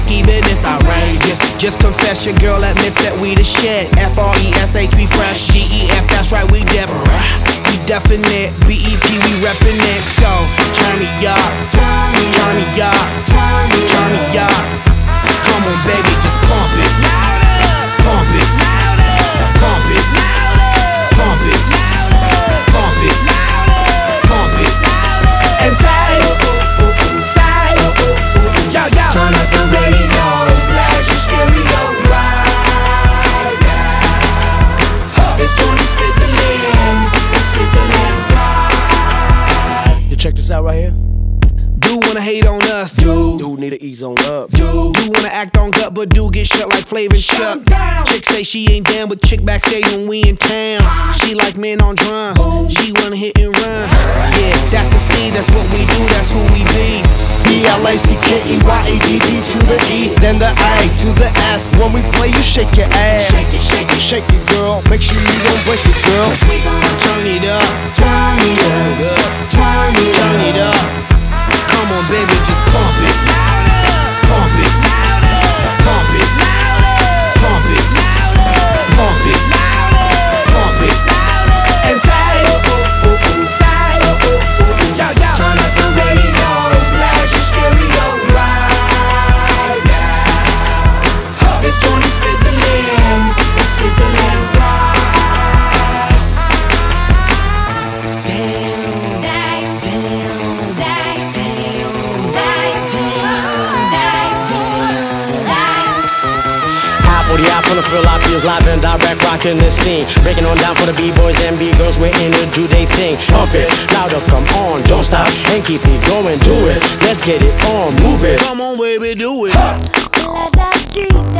funky business outrageous. Just confess your girl admits that we the shit. F-R-E-S-H, we fresh. G-E-F, that's right, we definite. B-E-P, we reppin' it. So, turn me up, turn me up, turn me up. Come on, baby, just pump it, pump it, pump it, pump it, pump it, pump it. And say, yo, yo. Turn up the radio, blast your stereo right now. This joint is fizzling, it's sizzling right. You check this out right here. Do wanna hate on us, Dude need to ease on up. Do wanna act on gut, but do get shut like Flavor and Chuck. Chick say she ain't down, but chick backstage when we in town. She like men on drums, she wanna hit and run. Yeah, that's the speed, that's what we do, that's who we be. B-L-A-C-K-E-Y-A-D-D to the E, then the A to the S. When we play, you shake your ass. Shake it, shake it, Shake it, girl. Make sure you don't break it, girl. cause we gon' Turn it up, turn it up, turn it turn it up. up. Come on, baby, just pump it, pump it, pump it, pump it, pump it, pump it. And say, yo, yo. Turn up the radio, blast your stereo right now. This joint is fizzling, it's sizzling right. From the Philippines, live and direct, rocking the scene. Breaking on down for the B-boys and B-girls, we're in to do they thing. Pump it, louder, come on, don't stop, and keep it going, do it. Let's get it on, move it. Come on, baby, do it. La da dee